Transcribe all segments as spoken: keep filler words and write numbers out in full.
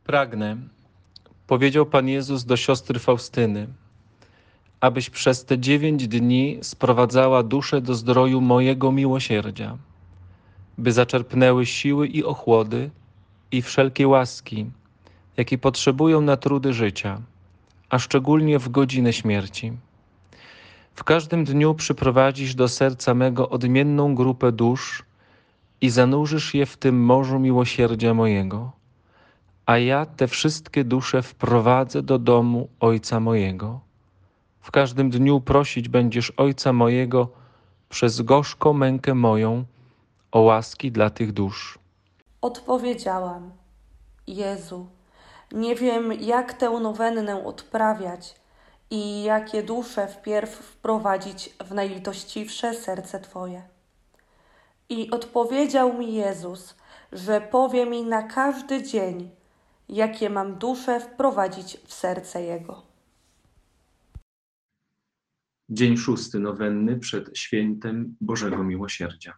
Pragnę, powiedział Pan Jezus do siostry Faustyny, abyś przez te dziewięć dni sprowadzała duszę do zdroju mojego miłosierdzia, by zaczerpnęły siły i ochłody i wszelkie łaski, jakie potrzebują na trudy życia, a szczególnie w godzinę śmierci. W każdym dniu przyprowadzisz do serca mego odmienną grupę dusz i zanurzysz je w tym morzu miłosierdzia mojego, a ja te wszystkie dusze wprowadzę do domu Ojca mojego. W każdym dniu prosić będziesz Ojca mojego przez gorzką mękę moją o łaski dla tych dusz. Odpowiedziałam: Jezu, nie wiem, jak tę nowennę odprawiać i jakie dusze wpierw wprowadzić w najlitościwsze serce Twoje. I odpowiedział mi Jezus, że powie mi na każdy dzień, jakie mam dusze wprowadzić w serce Jego. Dzień szósty nowenny przed świętem Bożego Miłosierdzia.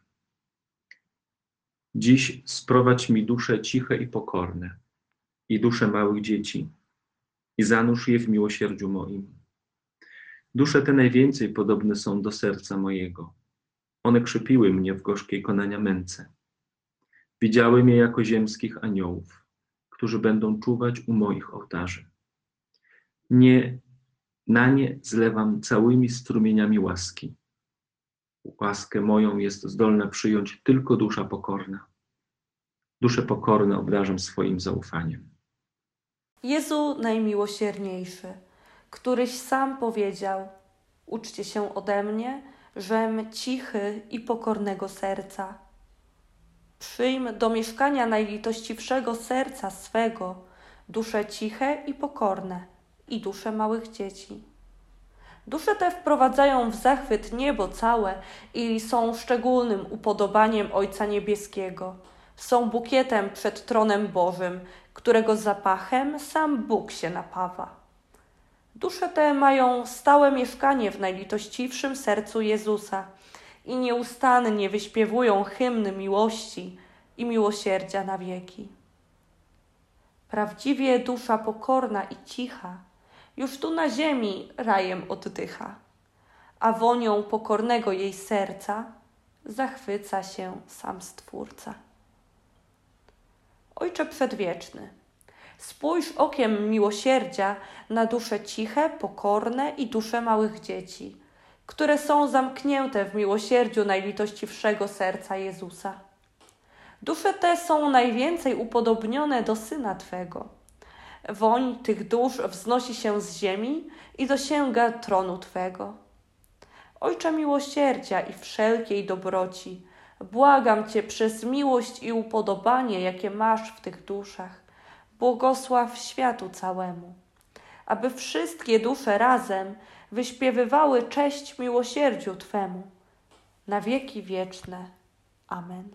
Dziś sprowadź mi dusze ciche i pokorne i dusze małych dzieci i zanurz je w miłosierdziu moim. Dusze te najwięcej podobne są do serca mojego. One krzepiły mnie w gorzkiej konania męce. Widziały mnie jako ziemskich aniołów, którzy będą czuwać u moich ołtarzy. Nie, na nie zlewam całymi strumieniami łaski. Łaskę moją jest zdolna przyjąć tylko dusza pokorna. Dusze pokorne obdarzam swoim zaufaniem. Jezu najmiłosierniejszy, któryś sam powiedział: uczcie się ode mnie, żem cichy i pokornego serca. Przyjm do mieszkania najlitościwszego serca swego dusze ciche i pokorne i dusze małych dzieci. Dusze te wprowadzają w zachwyt niebo całe i są szczególnym upodobaniem Ojca Niebieskiego. Są bukietem przed tronem Bożym, którego zapachem sam Bóg się napawa. Dusze te mają stałe mieszkanie w najlitościwszym sercu Jezusa i nieustannie wyśpiewują hymny miłości i miłosierdzia na wieki. Prawdziwie dusza pokorna i cicha już tu na ziemi rajem oddycha, a wonią pokornego jej serca zachwyca się sam Stwórca. Ojcze Przedwieczny, spójrz okiem miłosierdzia na dusze ciche, pokorne i dusze małych dzieci, które są zamknięte w miłosierdziu najlitościwszego serca Jezusa. Dusze te są najwięcej upodobnione do Syna Twego. Woń tych dusz wznosi się z ziemi i dosięga tronu Twego. Ojcze miłosierdzia i wszelkiej dobroci, błagam Cię przez miłość i upodobanie, jakie masz w tych duszach, błogosław światu całemu, aby wszystkie dusze razem wyśpiewywały cześć miłosierdziu Twemu na wieki wieczne. Amen.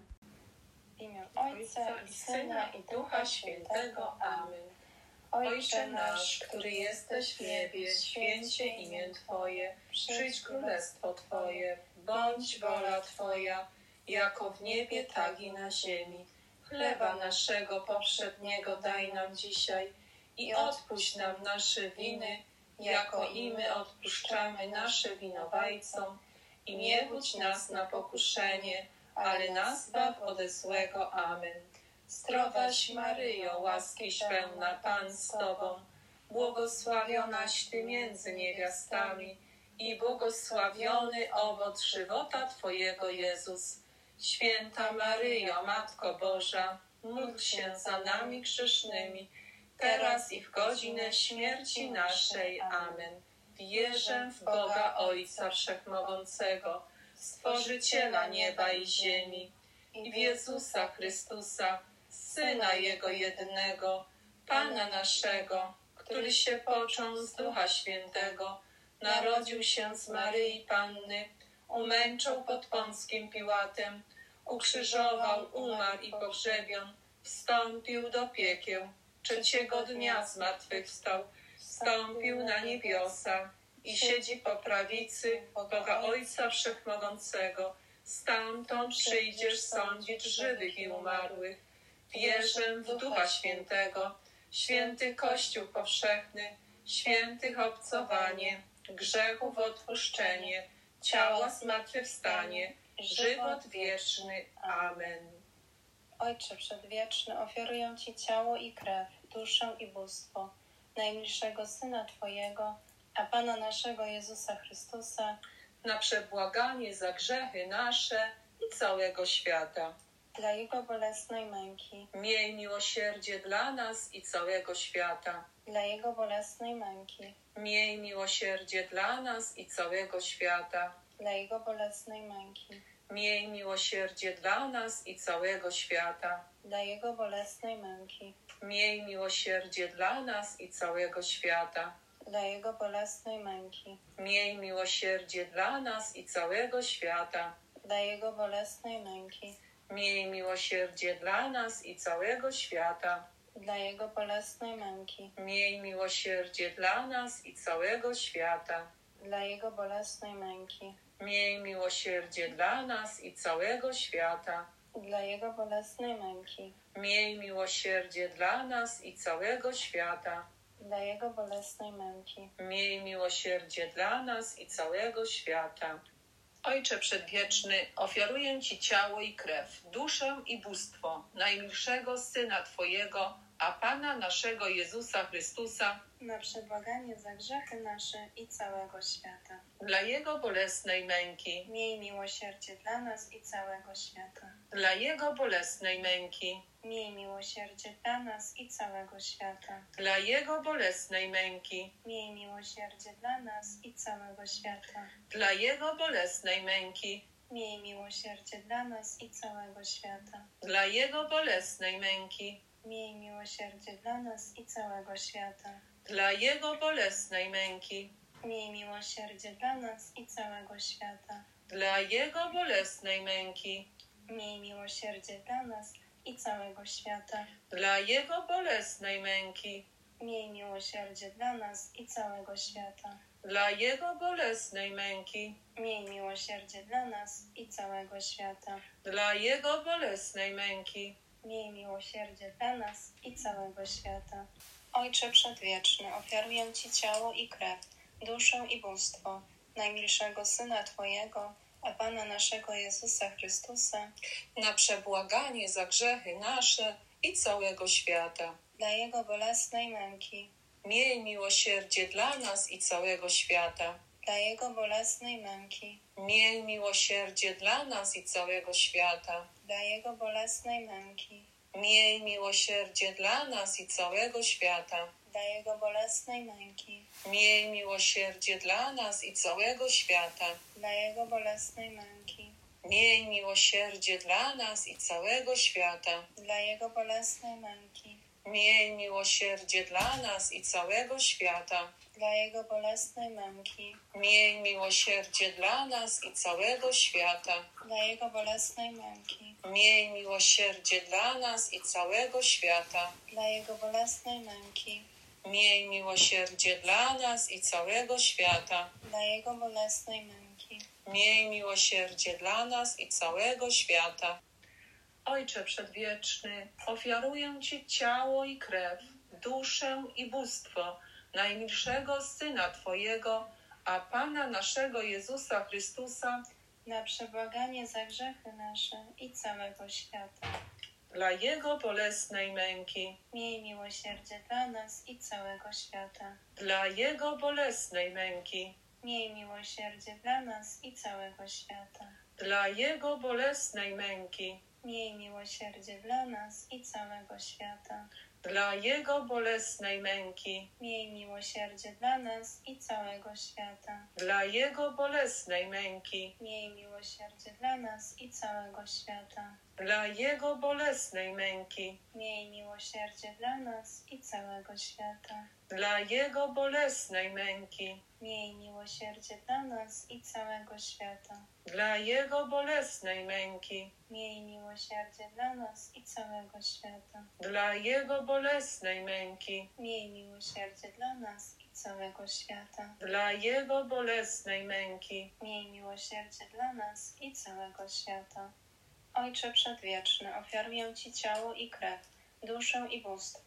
W imię Ojca i Syna i Ducha Świętego. Amen. Ojcze nasz, który jesteś w niebie, święć się imię Twoje, przyjdź królestwo Twoje, bądź wola Twoja, jako w niebie, tak i na ziemi. Chleba naszego powszedniego daj nam dzisiaj i odpuść nam nasze winy, jako i my odpuszczamy naszym winowajcom. I nie budź nas na pokuszenie, ale nas zbaw ode złego. Amen. Zdrowaś Maryjo, łaskiś pełna, Pan z Tobą, błogosławionaś Ty między niewiastami i błogosławiony owoc żywota Twojego, Jezus. Święta Maryjo, Matko Boża, módl się za nami grzesznymi, teraz i w godzinę śmierci naszej. Amen. Wierzę w Boga Ojca Wszechmogącego, Stworzyciela nieba i ziemi, i w Jezusa Chrystusa, Syna Jego jedynego, Pana naszego, który się począł z Ducha Świętego, narodził się z Maryi Panny, umęczał pod Pąckim Piłatem, ukrzyżował, umarł i pogrzebion, wstąpił do piekieł, trzeciego dnia zmartwychwstał, wstąpił na niebiosa i siedzi po prawicy Boga Ojca Wszechmogącego. Stamtąd przyjdziesz sądzić żywych i umarłych. Wierzę w Ducha Świętego, święty Kościół powszechny, świętych obcowanie, grzechów odpuszczenie, ciała zmartwychwstanie, żywot wieczny. Amen. Ojcze Przedwieczny, ofiaruję Ci ciało i krew, duszę i bóstwo najmilszego Syna Twojego, a Pana naszego Jezusa Chrystusa, Na przebłaganie za grzechy nasze i całego świata. dla Jego bolesnej męki, Miej miłosierdzie dla nas i całego świata. dla Jego bolesnej męki, Miej miłosierdzie dla nas i całego świata. dla Jego bolesnej męki, Miej miłosierdzie dla nas i całego świata. dla Jego bolesnej męki, Miej miłosierdzie dla nas i całego świata. dla Jego bolesnej męki, Miej miłosierdzie dla nas i całego świata. dla Jego bolesnej męki, Miej miłosierdzie dla nas i całego świata. dla Jego bolesnej męki, Miej miłosierdzie dla nas i całego świata. dla Jego bolesnej męki, Miej miłosierdzie dla nas i całego świata. dla Jego bolesnej męki, Miej miłosierdzie dla nas i całego świata. dla Jego bolesnej męki. Miej miłosierdzie dla nas i całego świata. Ojcze Przedwieczny, ofiaruję Ci ciało i krew, duszę i bóstwo najmilszego Syna Twojego, a Pana naszego Jezusa Chrystusa, Na przebłaganie za grzechy nasze i całego świata. dla Jego bolesnej męki, Miej miłosierdzie dla nas i całego świata. dla Jego bolesnej męki, Miej miłosierdzie dla nas i całego świata. dla Jego bolesnej męki, Miej miłosierdzie dla nas i całego świata. dla Jego bolesnej męki, Miej miłosierdzie dla nas i całego świata. dla Jego bolesnej męki, Miej miłosierdzie dla nas i całego świata. dla Jego bolesnej męki, Miej miłosierdzie dla nas i całego świata. dla Jego bolesnej męki, Miej miłosierdzie dla nas i całego świata. dla Jego bolesnej męki, Miej miłosierdzie dla nas i całego świata. dla Jego bolesnej męki, Miej miłosierdzie dla nas i całego świata. dla Jego bolesnej męki. Miej miłosierdzie dla nas i całego świata. Ojcze Przedwieczny, ofiaruję Ci ciało i krew, duszę i bóstwo najmilszego Syna Twojego, a Pana naszego Jezusa Chrystusa, Na przebłaganie za grzechy nasze i całego świata. dla Jego bolesnej męki, Miej miłosierdzie dla nas i całego świata. dla Jego bolesnej męki, Miej miłosierdzie dla nas i całego świata. dla Jego bolesnej męki, Miej miłosierdzie dla nas i całego świata. dla Jego bolesnej męki, Miej miłosierdzie dla nas i całego świata. dla Jego bolesnej męki, Miej miłosierdzie dla nas i całego świata. dla Jego bolesnej męki, Miej miłosierdzie dla nas i całego świata. dla Jego bolesnej męki, Miej miłosierdzie dla nas i całego świata. dla Jego bolesnej męki, Miej miłosierdzie dla nas i całego świata. dla Jego bolesnej męki, Miej miłosierdzie dla nas i całego świata. dla Jego bolesnej męki. Miej miłosierdzie dla nas i całego świata. Ojcze Przedwieczny, ofiaruję Ci ciało i krew, duszę i bóstwo najmilszego Syna Twojego, a Pana naszego Jezusa Chrystusa, Na przebłaganie za grzechy nasze i całego świata. dla Jego bolesnej męki, Miej miłosierdzie dla nas i całego świata. dla Jego bolesnej męki, Miej miłosierdzie dla nas i całego świata. dla Jego bolesnej męki, Miej miłosierdzie dla nas i całego świata. dla Jego bolesnej męki, Miej miłosierdzie dla nas i całego świata. dla Jego bolesnej męki, Miej miłosierdzie dla nas i całego świata. dla Jego bolesnej męki, Miej miłosierdzie dla nas i całego świata. dla Jego bolesnej męki, Miej miłosierdzie dla nas i całego świata. dla Jego bolesnej męki, Miej miłosierdzie dla nas i całego świata. dla Jego bolesnej męki, Miej miłosierdzie dla nas i całego świata. dla Jego bolesnej męki. Miej miłosierdzie dla nas i całego świata. Ojcze Przedwieczny, ofiaruję Ci ciało i krew, duszę i bóstwo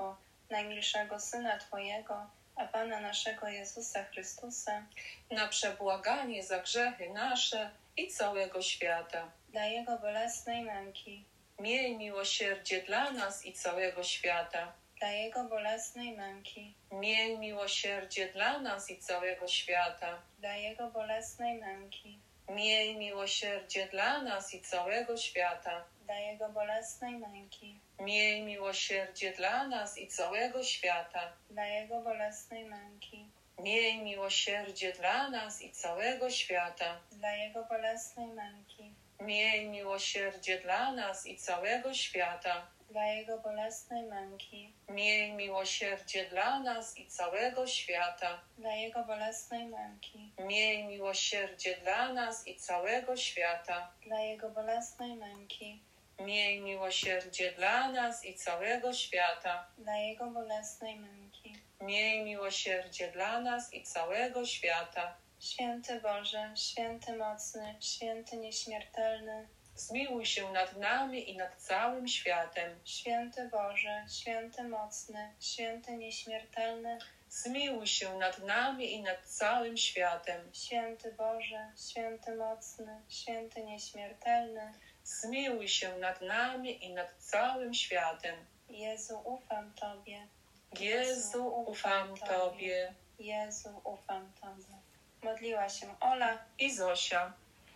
najmilszego Syna Twojego, a Pana naszego Jezusa Chrystusa, na przebłaganie za grzechy nasze i całego świata. dla Jego bolesnej męki, Miej miłosierdzie dla nas i całego świata. dla Jego bolesnej męki, Miej miłosierdzie dla nas i całego świata. dla Jego bolesnej męki, Miej miłosierdzie dla nas i całego świata. dla Jego bolesnej męki, Miej miłosierdzie dla nas i całego świata. dla Jego bolesnej męki, Miej miłosierdzie dla nas i całego świata. dla Jego bolesnej męki, Miej miłosierdzie dla nas i całego świata. dla Jego bolesnej męki, Miej miłosierdzie dla nas i całego świata. dla Jego bolesnej męki, Miej miłosierdzie dla nas i całego świata. dla Jego bolesnej męki, Miej miłosierdzie dla nas i całego świata. dla Jego bolesnej męki. Miej miłosierdzie dla nas i całego świata. Święty Boże, święty mocny, święty nieśmiertelny, Zmiłuj się nad nami i nad całym światem. święty Boże, święty mocny, święty nieśmiertelny, Zmiłuj się nad nami i nad całym światem. święty Boże, święty mocny, święty nieśmiertelny. Zmiłuj się nad nami i nad całym światem. Jezu, ufam Tobie. Jezu, ufam Tobie. Jezu, ufam Tobie. Modliła się Ola. I Zosia.